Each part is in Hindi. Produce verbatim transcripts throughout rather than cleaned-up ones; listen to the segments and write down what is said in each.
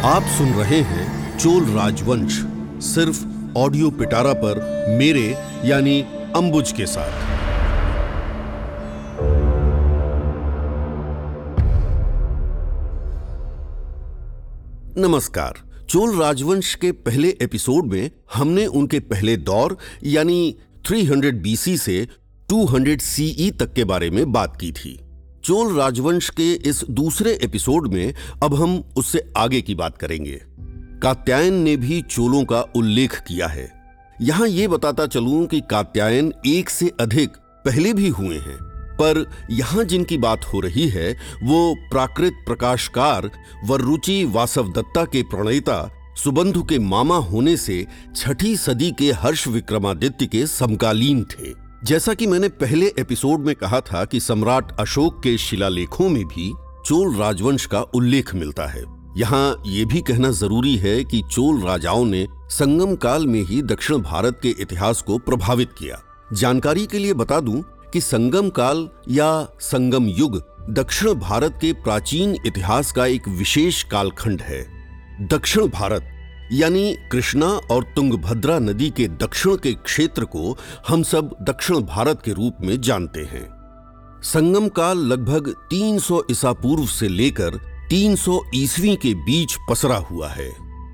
आप सुन रहे हैं चोल राजवंश सिर्फ ऑडियो पिटारा पर मेरे यानी अंबुज के साथ। नमस्कार। चोल राजवंश के पहले एपिसोड में हमने उनके पहले दौर यानी तीन सौ बीसी से दो सौ सीई तक के बारे में बात की थी। चोल राजवंश के इस दूसरे एपिसोड में अब हम उससे आगे की बात करेंगे। कात्यायन ने भी चोलों का उल्लेख किया है। यहां यह बताता चलूं कि कात्यायन एक से अधिक पहले भी हुए हैं, पर यहां जिनकी बात हो रही है वो प्राकृत प्रकाशकार वररुचि वासवदत्ता के प्रणेता सुबंधु के मामा होने से छठी सदी के हर्ष विक्रमादित्य के समकालीन थे। जैसा कि मैंने पहले एपिसोड में कहा था कि सम्राट अशोक के शिलालेखों में भी चोल राजवंश का उल्लेख मिलता है। यहाँ ये भी कहना जरूरी है कि चोल राजाओं ने संगम काल में ही दक्षिण भारत के इतिहास को प्रभावित किया। जानकारी के लिए बता दूं कि संगम काल या संगम युग दक्षिण भारत के प्राचीन इतिहास का एक विशेष कालखंड है। दक्षिण भारत यानी कृष्णा और तुंगभद्रा नदी के दक्षिण के क्षेत्र को हम सब दक्षिण भारत के रूप में जानते हैं। संगम काल लगभग तीन सौ ईसा पूर्व से लेकर तीन सौ ईस्वी के बीच पसरा हुआ है।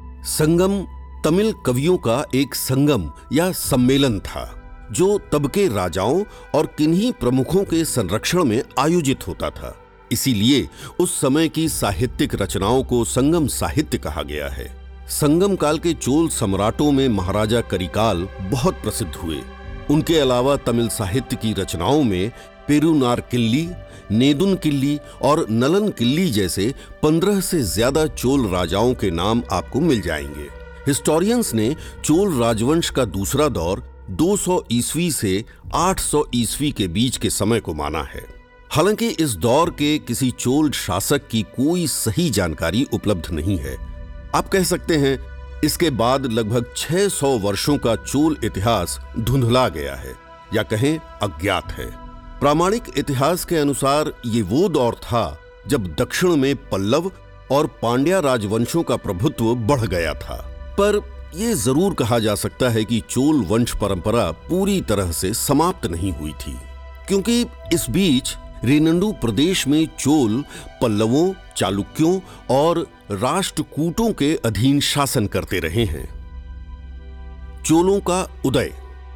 संगम तमिल कवियों का एक संगम या सम्मेलन था जो तब के राजाओं और किन्हीं प्रमुखों के संरक्षण में आयोजित होता था। इसीलिए उस समय की साहित्यिक रचनाओं को संगम साहित्य कहा गया है। संगम काल के चोल सम्राटों में महाराजा करिकाल बहुत प्रसिद्ध हुए। उनके अलावा तमिल साहित्य की रचनाओं में पेरुनार किल्ली, नेदुन किल्ली और नलन किल्ली जैसे पंद्रह से ज्यादा चोल राजाओं के नाम आपको मिल जाएंगे। हिस्टोरियंस ने चोल राजवंश का दूसरा दौर दो सौ ईस्वी से आठ सौ ईस्वी के बीच के समय को माना है। हालांकि इस दौर के किसी चोल शासक की कोई सही जानकारी उपलब्ध नहीं है। आप कह सकते हैं इसके बाद लगभग छह सौ वर्षों का चोल इतिहास धुंधला गया है या कहें अज्ञात है। प्रामाणिक इतिहास के अनुसार ये वो दौर था जब दक्षिण में पल्लव और पांड्या राजवंशों का प्रभुत्व बढ़ गया था। पर यह जरूर कहा जा सकता है कि चोल वंश परंपरा पूरी तरह से समाप्त नहीं हुई थी, क्योंकि इस बीच रेनंडू प्रदेश में चोल पल्लवों, चालुक्यों और राष्ट्रकूटों के अधीन शासन करते रहे हैं। चोलों का उदय।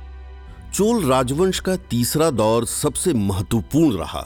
चोल राजवंश का तीसरा दौर सबसे महत्वपूर्ण रहा।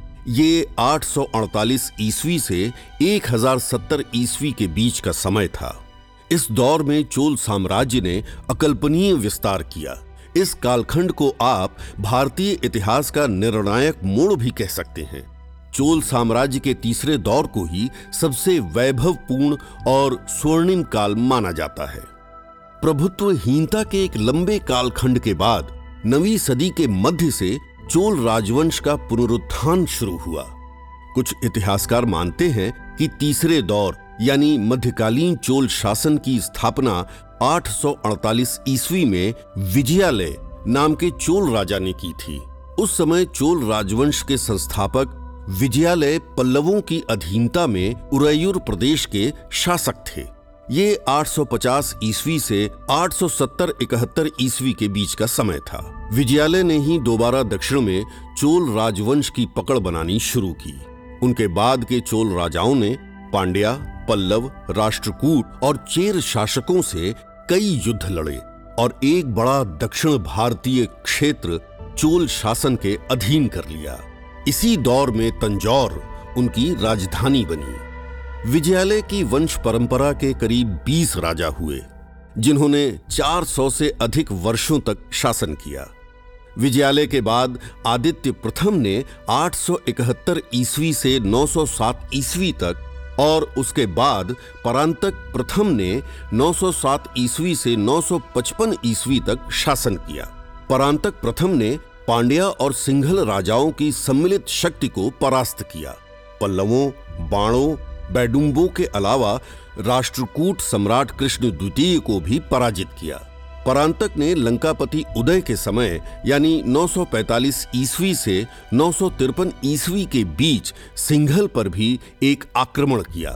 ये आठ सौ अड़तालीस ईस्वी से एक हज़ार सत्तर ईस्वी के बीच का समय था। इस दौर में चोल साम्राज्य ने अकल्पनीय विस्तार किया। इस कालखंड को आप भारतीय इतिहास का निर्णायक मोड़ भी कह सकते हैं। चोल साम्राज्य के तीसरे दौर को ही सबसे वैभवपूर्ण और स्वर्णिम काल माना जाता है। प्रभुत्वहीनता के एक लंबे कालखंड के बाद नवीं सदी के मध्य से चोल राजवंश का पुनरुत्थान शुरू हुआ। कुछ इतिहासकार मानते हैं कि तीसरे दौर यानी मध्यकालीन चोल शासन की स्थापना आठ सौ अड़तालीस ईस्वी में विजयालय नाम के चोल राजा ने की थी। उस समय चोल राजवंश के संस्थापक विजयालय पल्लवों की अधीनता में उरैयूर प्रदेश के शासक थे। ये आठ सौ पचास ईस्वी से आठ सौ सत्तर इकहत्तर ईस्वी के बीच का समय था। विजयालय ने ही दोबारा दक्षिण में चोल राजवंश की पकड़ बनानी शुरू की। उनके बाद के चोल राजाओं ने पांड्या, पल्लव, राष्ट्रकूट और चेर शासकों से कई युद्ध लड़े और एक बड़ा दक्षिण भारतीय क्षेत्र चोल शासन के अधीन कर लिया। इसी दौर में तंजौर उनकी राजधानी बनी। विजयालय की वंश परंपरा के करीब बीस राजा हुए, जिन्होंने चार सौ से अधिक वर्षों तक शासन किया। विजयालय के बाद आदित्य प्रथम ने आठ सौ इकहत्तर ईस्वी से नौ सौ सात ईस्वी तक और उसके बाद परांतक प्रथम ने नौ सौ सात ईस्वी से नौ सौ पचपन ईस्वी तक शासन किया। परांतक प्रथम ने पांड्या और सिंघल राजाओं की सम्मिलित शक्ति को परास्त किया। पल्लवों, बाणों, बैडुम्बों के अलावा राष्ट्रकूट सम्राट कृष्ण द्वितीय को भी पराजित किया। परांतक ने लंकापति उदय के समय यानी नौ सौ पैंतालीस ईस्वी से नौ सौ तिरपन ईस्वी के बीच सिंघल पर भी एक आक्रमण किया।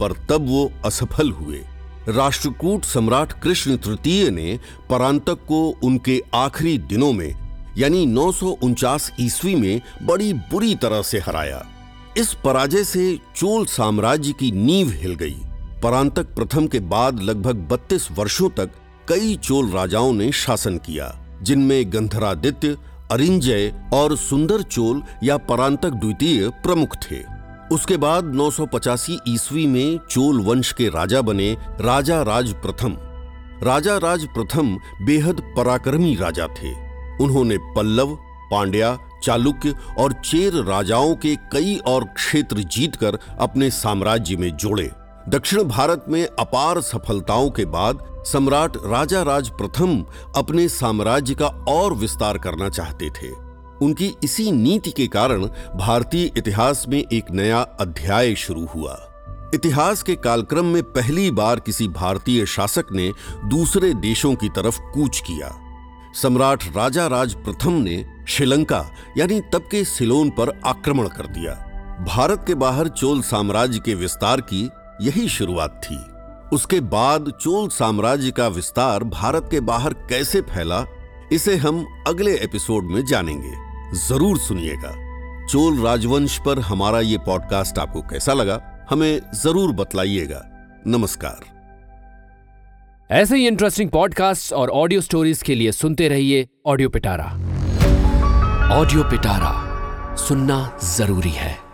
पर तब वो असफल हुए। राष्ट्रकूट सम्राट कृष्ण तृतीय ने परांतक को उनके आखिरी दिनों में यानी नौ सौ उनचास ईस्वी में बड़ी बुरी तरह से हराया। इस पराजय से चोल साम्राज्य की नींव हिल गई। परांतक प्रथम के बाद लगभग बत्तीस वर्षों तक कई चोल राजाओं ने शासन किया, जिनमें गंधरादित्य, अरिंजय और सुंदर चोल या परांतक द्वितीय प्रमुख थे। उसके बाद नौ सौ पचासी ईस्वी में चोल वंश के राजा बने राजा राज प्रथम। राजा राज प्रथम बेहद पराक्रमी राजा थे। उन्होंने पल्लव, पांड्या, चालुक्य और चेर राजाओं के कई और क्षेत्र जीतकर अपने साम्राज्य में जोड़े। दक्षिण भारत में अपार सफलताओं के बाद सम्राट राजा राज प्रथम अपने साम्राज्य का और विस्तार करना चाहते थे। उनकी इसी नीति के कारण भारतीय इतिहास में एक नया अध्याय शुरू हुआ। इतिहास के कालक्रम में पहली बार किसी भारतीय शासक ने दूसरे देशों की तरफ कूच किया। सम्राट राजा राज प्रथम ने श्रीलंका यानी तब के सिलोन पर आक्रमण कर दिया। भारत के बाहर चोल साम्राज्य के विस्तार की यही शुरुआत थी। उसके बाद चोल साम्राज्य का विस्तार भारत के बाहर कैसे फैला, इसे हम अगले एपिसोड में जानेंगे। जरूर सुनिएगा। चोल राजवंश पर हमारा ये पॉडकास्ट आपको कैसा लगा, हमें जरूर बतलाइएगा। नमस्कार। ऐसे ही इंटरेस्टिंग पॉडकास्ट और ऑडियो स्टोरीज के लिए सुनते रहिए ऑडियो पिटारा। ऑडियो पिटारा सुनना जरूरी है।